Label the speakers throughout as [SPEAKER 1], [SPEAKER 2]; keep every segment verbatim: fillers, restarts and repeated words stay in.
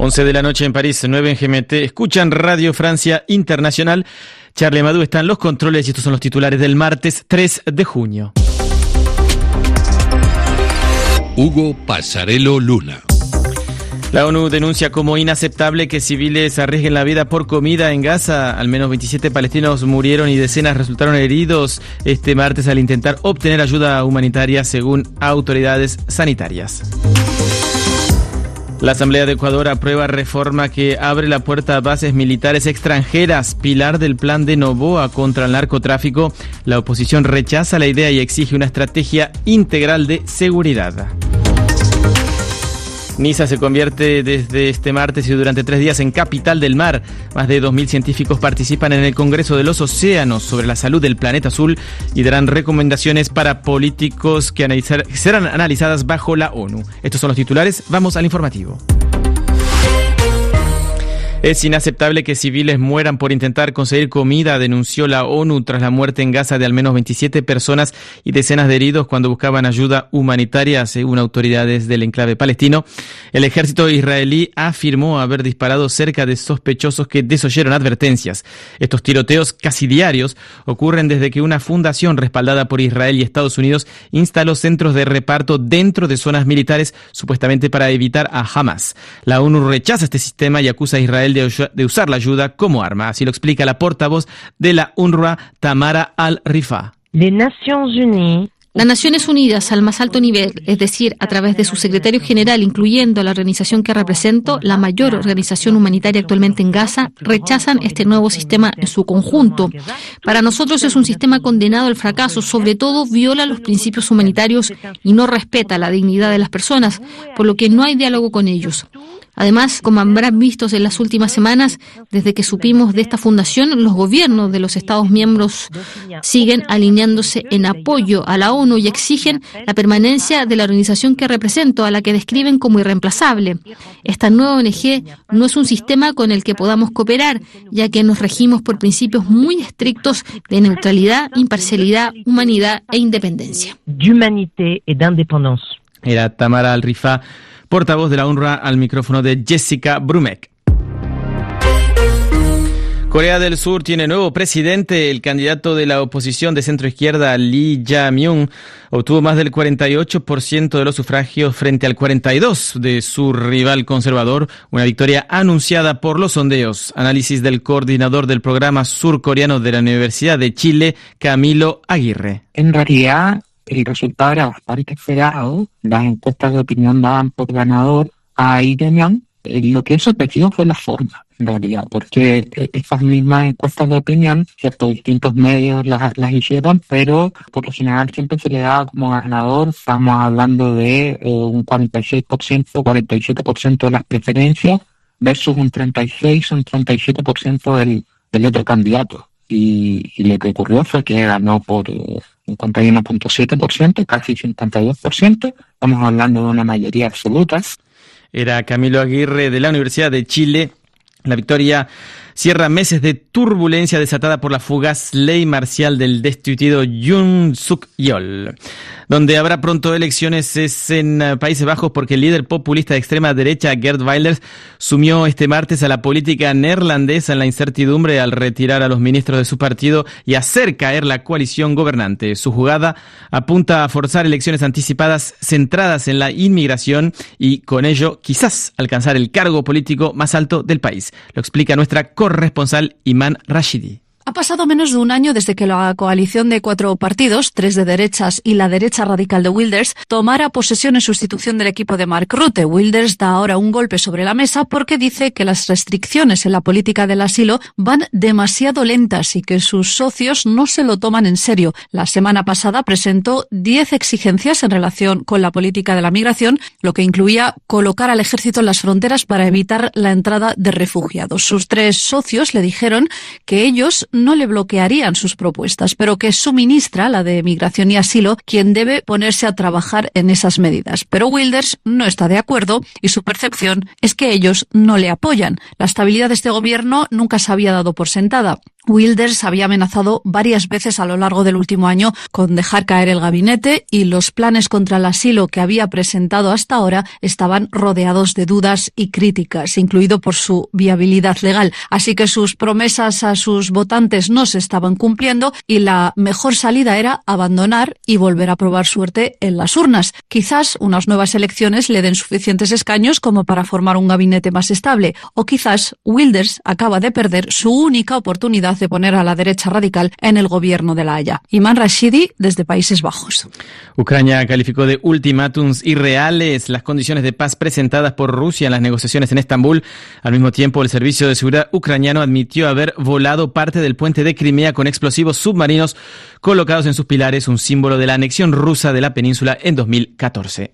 [SPEAKER 1] once de la noche en París, nueve en G M T. Escuchan Radio Francia Internacional. Charlie Amadou está en los controles y estos son los titulares del martes tres de junio.
[SPEAKER 2] Hugo Pasarello Luna.
[SPEAKER 1] La ONU denuncia como inaceptable que civiles arriesguen la vida por comida en Gaza. Al menos veintisiete palestinos murieron y decenas resultaron heridos este martes al intentar obtener ayuda humanitaria, según autoridades sanitarias. La Asamblea de Ecuador aprueba reforma que abre la puerta a bases militares extranjeras, pilar del plan de Noboa contra el narcotráfico. La oposición rechaza la idea y exige una estrategia integral de seguridad. Niza se convierte desde este martes y durante tres días en capital del mar. Más de dos mil científicos participan en el Congreso de los Océanos sobre la salud del planeta azul y darán recomendaciones para políticos que analizar, serán analizadas bajo la ONU. Estos son los titulares. Vamos al informativo. Es inaceptable que civiles mueran por intentar conseguir comida, denunció la ONU tras la muerte en Gaza de al menos veintisiete personas y decenas de heridos cuando buscaban ayuda humanitaria, según autoridades del enclave palestino. El ejército israelí afirmó haber disparado cerca de sospechosos que desoyeron advertencias. Estos tiroteos casi diarios ocurren desde que una fundación respaldada por Israel y Estados Unidos instaló centros de reparto dentro de zonas militares, supuestamente para evitar a Hamas. La ONU rechaza este sistema y acusa a Israel de usar la ayuda como arma. Así lo explica la portavoz de la UNRWA, Tamara Al-Rifa.
[SPEAKER 3] Las Naciones Unidas, al más alto nivel, es decir, a través de su secretario general, incluyendo la organización que represento, la mayor organización humanitaria actualmente en Gaza, rechazan este nuevo sistema en su conjunto. Para nosotros es un sistema condenado al fracaso, sobre todo viola los principios humanitarios y no respeta la dignidad de las personas, por lo que no hay diálogo con ellos. Además, como habrán visto en las últimas semanas, desde que supimos de esta fundación, los gobiernos de los Estados miembros siguen alineándose en apoyo a la ONU y exigen la permanencia de la organización que represento, a la que describen como irreemplazable. Esta nueva O N G no es un sistema con el que podamos cooperar, ya que nos regimos por principios muy estrictos de neutralidad, imparcialidad, humanidad e independencia.
[SPEAKER 1] Era Tamara Al-Rifa, portavoz de la UNRWA, al micrófono de Jessica Brumek. Corea del Sur tiene nuevo presidente. El candidato de la oposición de centro-izquierda, Lee Jae-myung, obtuvo más del cuarenta y ocho por ciento de los sufragios frente al cuarenta y dos por ciento de su rival conservador, una victoria anunciada por los sondeos. Análisis del coordinador del programa surcoreano de la Universidad de Chile, Camilo Aguirre.
[SPEAKER 4] En realidad, el resultado era bastante esperado. Las encuestas de opinión daban por ganador a Lee Jae-myung. Lo que es sorpresivo fue la forma, en realidad, porque estas mismas encuestas de opinión, ciertos distintos medios las, las hicieron, pero por lo general siempre se le daba como ganador. Estamos hablando de eh, un cuarenta y seis por ciento, cuarenta y siete por ciento de las preferencias versus un treinta y seis, un treinta y siete por ciento del, del otro candidato. Y, y lo que ocurrió fue que ganó por eh, cincuenta y uno punto siete por ciento, casi cincuenta y dos por ciento. Estamos hablando de una mayoría absoluta.
[SPEAKER 1] Era Camilo Aguirre de la Universidad de Chile. La victoria cierra meses de turbulencia desatada por la fugaz ley marcial del destituido Yoon Suk-yeol. Donde habrá pronto elecciones es en Países Bajos, porque el líder populista de extrema derecha, Geert Wilders, sumió este martes a la política neerlandesa en la incertidumbre al retirar a los ministros de su partido y hacer caer la coalición gobernante. Su jugada apunta a forzar elecciones anticipadas centradas en la inmigración y con ello quizás alcanzar el cargo político más alto del país. Lo explica nuestra corresponsal Iman Rashidi.
[SPEAKER 5] Ha pasado menos de un año desde que la coalición de cuatro partidos, tres de derechas y la derecha radical de Wilders, tomara posesión en sustitución del equipo de Mark Rutte. Wilders da ahora un golpe sobre la mesa porque dice que las restricciones en la política del asilo van demasiado lentas y que sus socios no se lo toman en serio. La semana pasada presentó diez exigencias en relación con la política de la migración, lo que incluía colocar al ejército en las fronteras para evitar la entrada de refugiados. Sus tres socios le dijeron que ellos no le bloquearían sus propuestas, pero que es su ministra, la de Migración y Asilo, quien debe ponerse a trabajar en esas medidas. Pero Wilders no está de acuerdo y su percepción es que ellos no le apoyan. La estabilidad de este gobierno nunca se había dado por sentada. Wilders había amenazado varias veces a lo largo del último año con dejar caer el gabinete y los planes contra el asilo que había presentado hasta ahora estaban rodeados de dudas y críticas, incluido por su viabilidad legal. Así que sus promesas a sus votantes no se estaban cumpliendo y la mejor salida era abandonar y volver a probar suerte en las urnas. Quizás unas nuevas elecciones le den suficientes escaños como para formar un gabinete más estable, o quizás Wilders acaba de perder su única oportunidad de poner a la derecha radical en el gobierno de La Haya. Iman Rashidi, desde Países Bajos.
[SPEAKER 1] Ucrania calificó de ultimátums irreales las condiciones de paz presentadas por Rusia en las negociaciones en Estambul. Al mismo tiempo, el Servicio de Seguridad ucraniano admitió haber volado parte del puente de Crimea con explosivos submarinos colocados en sus pilares, un símbolo de la anexión rusa de la península en dos mil catorce.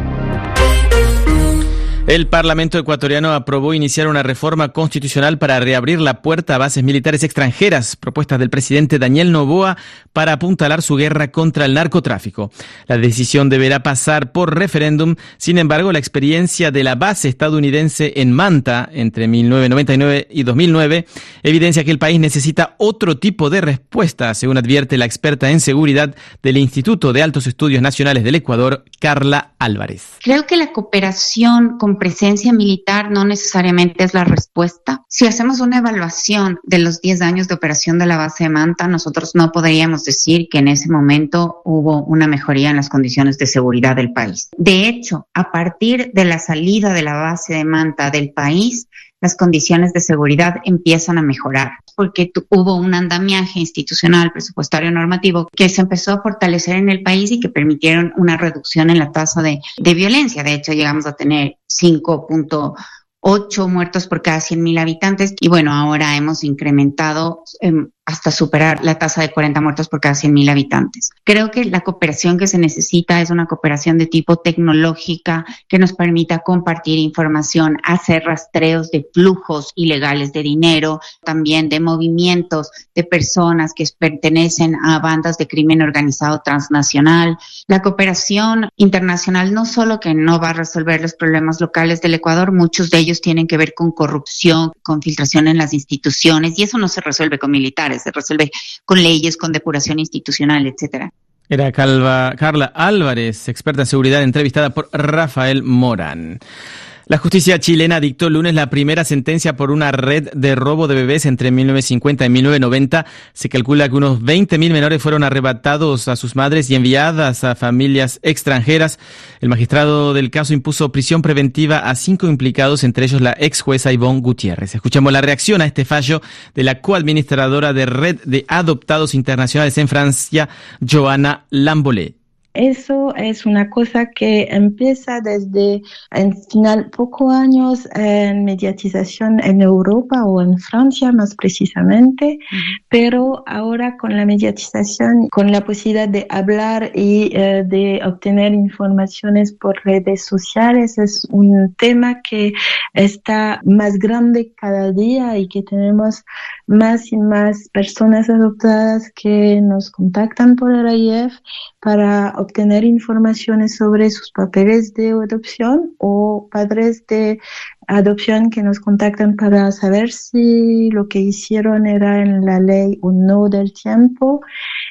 [SPEAKER 1] El Parlamento ecuatoriano aprobó iniciar una reforma constitucional para reabrir la puerta a bases militares extranjeras, propuestas del presidente Daniel Noboa para apuntalar su guerra contra el narcotráfico. La decisión deberá pasar por referéndum. Sin embargo, la experiencia de la base estadounidense en Manta entre mil novecientos noventa y nueve y dos mil nueve evidencia que el país necesita otro tipo de respuesta, según advierte la experta en seguridad del Instituto de Altos Estudios Nacionales del Ecuador, Carla Álvarez.
[SPEAKER 6] Creo que la cooperación con presencia militar no necesariamente es la respuesta. Si hacemos una evaluación de los diez años de operación de la base de Manta, nosotros no podríamos decir que en ese momento hubo una mejoría en las condiciones de seguridad del país. De hecho, a partir de la salida de la base de Manta del país, las condiciones de seguridad empiezan a mejorar, porque tu, hubo un andamiaje institucional, presupuestario, normativo, que se empezó a fortalecer en el país y que permitieron una reducción en la tasa de, de violencia. De hecho, llegamos a tener cinco punto ocho muertos por cada cien mil habitantes y bueno, ahora hemos incrementado eh, hasta superar la tasa de cuarenta muertos por cada cien mil habitantes. Creo que la cooperación que se necesita es una cooperación de tipo tecnológica que nos permita compartir información, hacer rastreos de flujos ilegales de dinero, también de movimientos de personas que pertenecen a bandas de crimen organizado transnacional. La cooperación internacional no solo que no va a resolver los problemas locales del Ecuador, muchos de ellos tienen que ver con corrupción, con filtración en las instituciones y eso no se resuelve con militares, se resuelve con leyes, con depuración institucional, etcétera.
[SPEAKER 1] Era Calva, Carla Álvarez, experta en seguridad, entrevistada por Rafael Morán. La justicia chilena dictó el lunes la primera sentencia por una red de robo de bebés entre mil novecientos cincuenta y mil novecientos noventa. Se calcula que unos veinte mil menores fueron arrebatados a sus madres y enviadas a familias extranjeras. El magistrado del caso impuso prisión preventiva a cinco implicados, entre ellos la ex jueza Ivonne Gutiérrez. Escuchamos la reacción a este fallo de la coadministradora de Red de Adoptados Internacionales en Francia, Johanna Lambolet.
[SPEAKER 7] Eso es una cosa que empieza desde el final pocos años en mediatización en Europa o en Francia más precisamente, uh-huh. Pero ahora con la mediatización, con la posibilidad de hablar y eh, de obtener informaciones por redes sociales, es un tema que está más grande cada día y que tenemos más y más personas adoptadas que nos contactan por el A I F para obtener informaciones sobre sus papeles de adopción o padres de adopción que nos contactan para saber si lo que hicieron era en la ley o no del tiempo.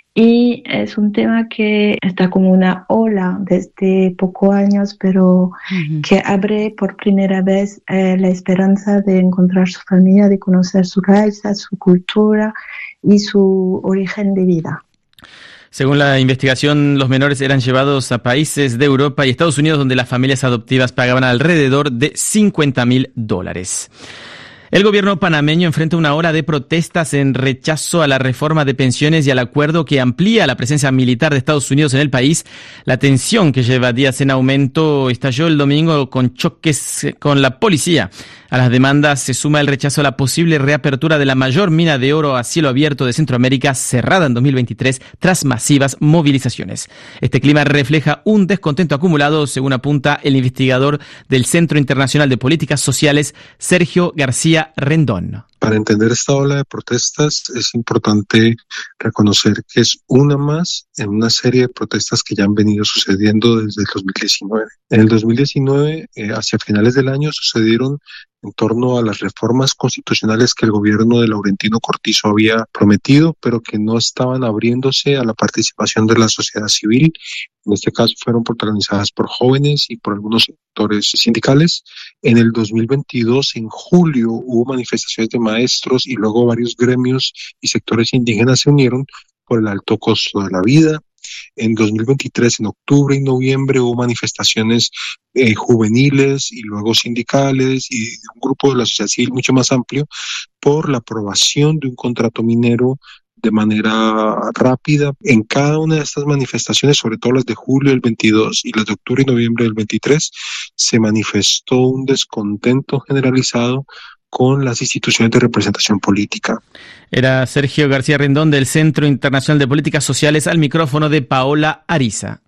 [SPEAKER 7] Y es un tema que está como una ola desde pocos años, pero uh-huh. que abre por primera vez eh, la esperanza de encontrar su familia, de conocer su raza, su cultura y su origen de vida.
[SPEAKER 1] Según la investigación, los menores eran llevados a países de Europa y Estados Unidos donde las familias adoptivas pagaban alrededor de cincuenta mil dólares. El gobierno panameño enfrenta una ola de protestas en rechazo a la reforma de pensiones y al acuerdo que amplía la presencia militar de Estados Unidos en el país. La tensión que lleva días en aumento estalló el domingo con choques con la policía. A las demandas se suma el rechazo a la posible reapertura de la mayor mina de oro a cielo abierto de Centroamérica, cerrada en dos mil veintitrés tras masivas movilizaciones. Este clima refleja un descontento acumulado, según apunta el investigador del Centro Internacional de Políticas Sociales, Sergio García Rendón.
[SPEAKER 8] Para entender esta ola de protestas es importante reconocer que es una más en una serie de protestas que ya han venido sucediendo desde el dos mil diecinueve. En el dos mil diecinueve, eh, hacia finales del año, sucedieron en torno a las reformas constitucionales que el gobierno de Laurentino Cortizo había prometido, pero que no estaban abriéndose a la participación de la sociedad civil. En este caso fueron protagonizadas por jóvenes y por algunos sectores sindicales. En el dos mil veintidós, en julio, hubo manifestaciones de maestros y luego varios gremios y sectores indígenas se unieron por el alto costo de la vida. En dos mil veintitrés, en octubre y noviembre, hubo manifestaciones eh, juveniles y luego sindicales y un grupo de la sociedad civil mucho más amplio por la aprobación de un contrato minero de manera rápida. En cada una de estas manifestaciones, sobre todo las de julio del veintidós y las de octubre y noviembre del veintitrés, se manifestó un descontento generalizado con las instituciones de representación política.
[SPEAKER 1] Era Sergio García Rendón del Centro Internacional de Políticas Sociales al micrófono de Paola Ariza.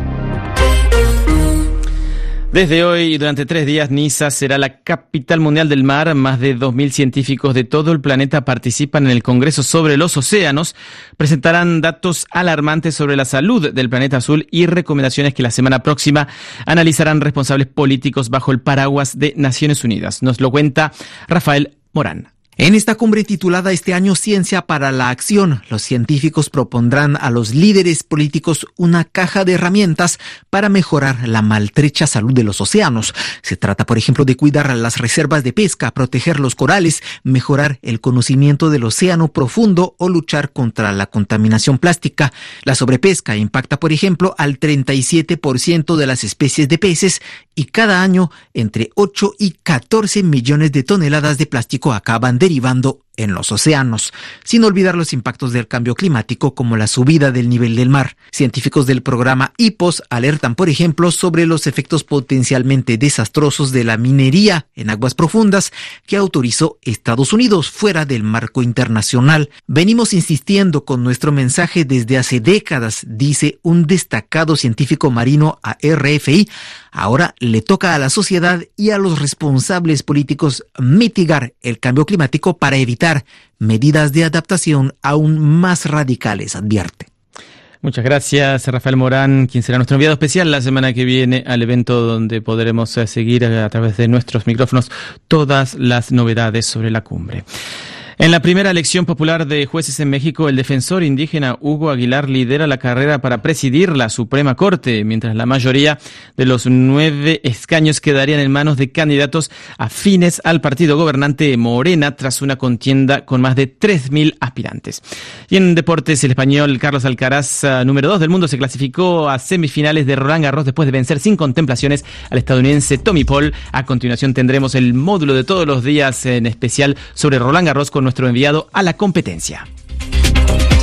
[SPEAKER 1] Desde hoy y durante tres días, Niza será la capital mundial del mar. Más de dos mil científicos de todo el planeta participan en el Congreso sobre los Océanos. Presentarán datos alarmantes sobre la salud del planeta azul y recomendaciones que la semana próxima analizarán responsables políticos bajo el paraguas de Naciones Unidas. Nos lo cuenta Rafael Morán.
[SPEAKER 9] En esta cumbre titulada este año Ciencia para la Acción, los científicos propondrán a los líderes políticos una caja de herramientas para mejorar la maltrecha salud de los océanos. Se trata, por ejemplo, de cuidar las reservas de pesca, proteger los corales, mejorar el conocimiento del océano profundo o luchar contra la contaminación plástica. La sobrepesca impacta, por ejemplo, al treinta y siete por ciento de las especies de peces y cada año entre ocho y catorce millones de toneladas de plástico acaban derivando en los océanos, sin olvidar los impactos del cambio climático como la subida del nivel del mar. Científicos del programa I P O S alertan, por ejemplo, sobre los efectos potencialmente desastrosos de la minería en aguas profundas que autorizó Estados Unidos fuera del marco internacional. Venimos insistiendo con nuestro mensaje desde hace décadas, dice un destacado científico marino a R F I. Ahora le toca a la sociedad y a los responsables políticos mitigar el cambio climático para evitar medidas de adaptación aún más radicales, advierte.
[SPEAKER 1] Muchas gracias, Rafael Morán, quien será nuestro enviado especial la semana que viene al evento donde podremos seguir a través de nuestros micrófonos todas las novedades sobre la cumbre. En la primera elección popular de jueces en México, el defensor indígena Hugo Aguilar lidera la carrera para presidir la Suprema Corte, mientras la mayoría de los nueve escaños quedarían en manos de candidatos afines al partido gobernante Morena tras una contienda con más de tres mil aspirantes. Y en deportes, el español Carlos Alcaraz, número dos del mundo, se clasificó a semifinales de Roland Garros después de vencer sin contemplaciones al estadounidense Tommy Paul. A continuación tendremos el módulo de todos los días en especial sobre Roland Garros con nuestro enviado a la competencia.